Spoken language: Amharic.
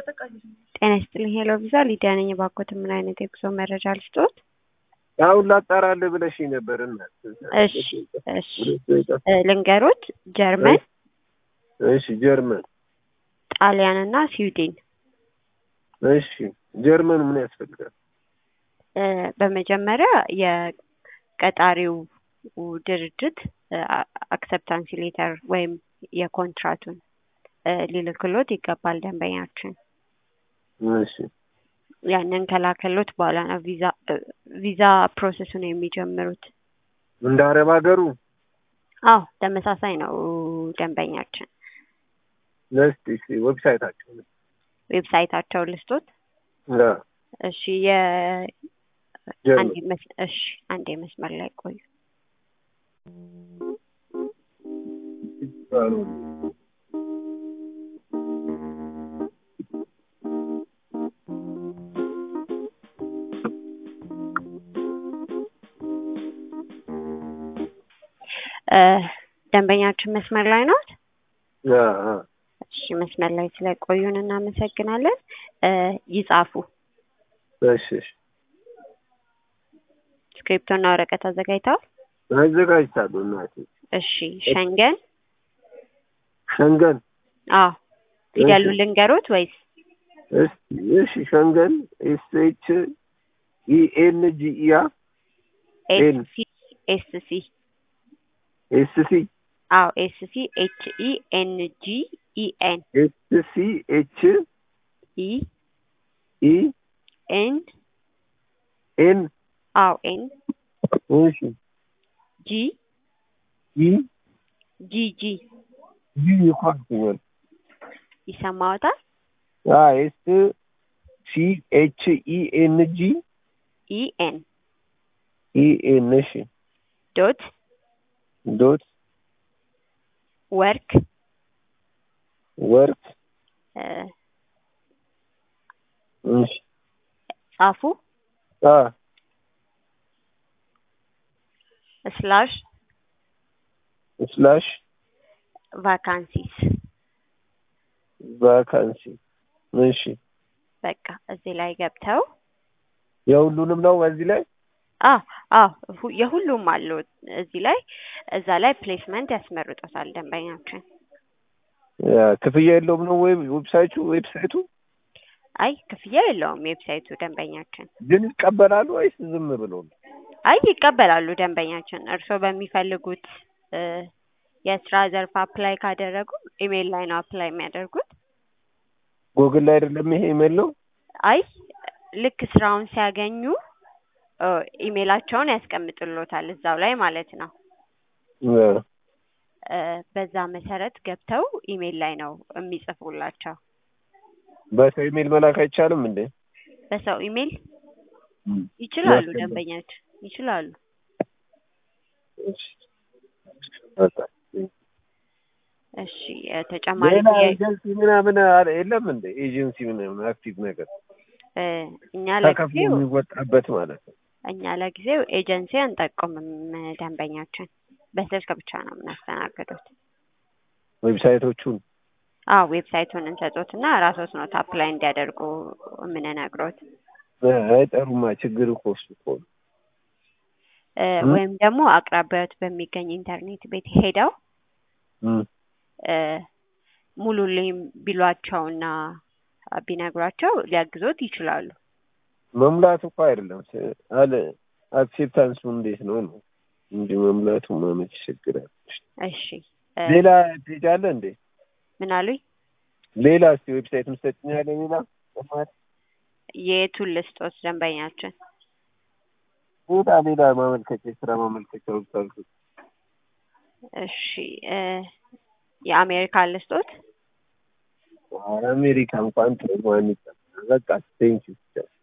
ጤና ይስጥልኝ ሄሎ ቪዛ ሊዲያ ነኝ። ባኮት ምን አይነት የጉዞ መረጃ ልስጥዎት? ያው ላጣራልህ ብለሽኝ ነበርና እሺ ልንገሮት። ጀርመን፣ እሺ ጀርመን፣ ጣሊያን እና ስዊድን። እሺ ጀርመን ምን ያስፈልጋል? በመጀመሪያ የቀጣሪው ድርጅት አክሰፕታንስ ሌተር ወይም የኮንትራቱን ሊልክሎት ይገባል ደንበኛችን። እሺ ያንን ከላከሎት በኋላ ነው ቪዛ ፕሮሰሱን የሚጀምሩት። እንደ አረብ ሀገሩ? አዎ ተመሳሳይ ነው ደንበኛችን። እስቲ ዌብሳይታቸው ልስጦት? እሺ አንዴ መስመር ላይ ቆዩ። ደንበኛችን መስመር ላይ ነው? እሺ መስመር ላይ ስለቆዩን እናመሰግናለን። ይጻፉ። እሺ ስክሪፕቶና ወረቀት አዘጋጅተዋል? አዘጋጅቻለሁ እናቴ። እሺ ሸንገን። አዎ ፊደሉ ልንገሮት ወይስ? እሺ ሸንገን SHENGEN አዎ SCHENGEN SCHEN አዎ N እሺ G ይኳል ይሰማዎታል? SCHENGEN እሺ ዶት ወርክ እሺ ጻፉ ስላሽ ቫካንሲስ እሺ በቃ እዚህ ላይ ገብተው የሁሉንም ነው በዚህ ላይ? የሁሉም አለው እዚህ ላይ። እዛ ላይ ፕሌስመንት ያስመርጦታል ደንበኛችን። ክፍያ የለውም ነው ወይ ዌብሳይቱ? አይ ክፍያ የለውም ዌብሳይቱ ደንበኛችን። ግን ይቀበላሉ ወይስ ዝም ብሎ? አይ ይቀበላሉ ደንበኛችን። እርስዎ በሚፈልጉት የስራ ዘርፍ አፕላይ ካደረጉ ኢሜል ላይ ነው አፕላይ የሚያደርጉት። ጎግል ላይ አይደለም ይሄ ኢሜል ነው? አይ ልክ ስራውን ሲያገኙ ኢሜላቸውን ያስቀምጡልዎታል እዛው ላይ ማለት ነው። በዛ መሰረት ገብተው ኢሜል ላይ ነው የሚጽፉላቸው። በሰው ኢሜል መላክ አይቻልም እንዴ? በሰው ኢሜል ይችላሉ ደንበኛችን ይችላሉ። እሺ ተጨማሪ ኤጀንሲ ምናምን የለም እንዴ? ኤጀንሲ ምናምን አክቲቭ ነገር እኛ ለጊዜው የሚወጣበት ማለት ነው። እኛ ለጊዜው ኤጀንሲ አንጠቁምም ደንበኛችን። በስልክ ብቻ ነው የምናስተናግዱት። ዌብሳይቶቹን? ዌብሳይቱን እንሰጦትና ራስዎት ነው አፕላይ እንዲያደርጉ የምንነግሮት። አይጠሩማ ችግር እኮ እሱ እኮ ነው። ወይም ደግሞ አቅራቢያዎት በሚገኝ ኢንተርኔት ቤት ሄደው ሙሉልኝ ቢሏቸውና ቢነግሯቸው ሊያግዞት ይችላሉ። መሙላት እኮ አይደለም አክሴፕታንሱ እንዴት ነው እንጂ መሙላቱ ማመች ይችላል። እሺ ሌላ ፔጅ አለ እንዴ? ምን አሉኝ? ሌላ እስቲ ዌብሳይት ምትሰጥኛለህ? የቱን ልስጦት ደንበኛችን? ሌላ ማመልከቻ የስራ ማመልከቻዎች አሉ። እሺ የአሜሪካን ልስጦት? አሜሪካ እንኳን በቃ ቴንኪው